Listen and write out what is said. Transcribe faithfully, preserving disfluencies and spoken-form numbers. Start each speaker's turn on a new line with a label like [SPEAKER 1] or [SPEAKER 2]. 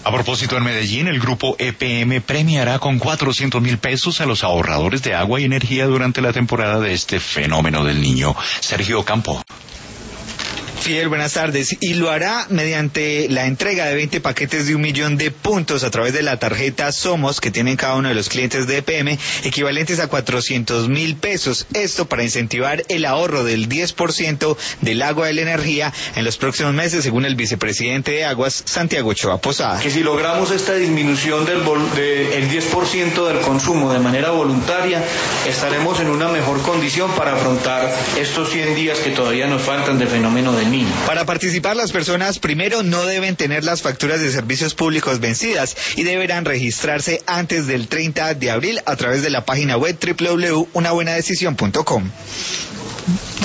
[SPEAKER 1] A propósito, en Medellín, el grupo E P M premiará con cuatrocientos mil pesos a los ahorradores de agua y energía durante la temporada de este fenómeno del Niño. Sergio Campo.
[SPEAKER 2] Fidel, buenas tardes. Y lo hará mediante la entrega de veinte paquetes de un millón de puntos a través de la tarjeta Somos que tienen cada uno de los clientes de E P M, equivalentes a cuatrocientos mil pesos. Esto para incentivar el ahorro del diez por ciento del agua y la energía en los próximos meses, según el vicepresidente de Aguas, Santiago Ochoa Posada.
[SPEAKER 3] Que si logramos esta disminución del de, el diez por ciento del consumo de manera voluntaria, estaremos en una mejor condición para afrontar estos cien días que todavía nos faltan del fenómeno del Niño.
[SPEAKER 2] Para participar, las personas primero no deben tener las facturas de servicios públicos vencidas y deberán registrarse antes del treinta de abril a través de la página web doble u doble u doble u punto una buena decisión punto com.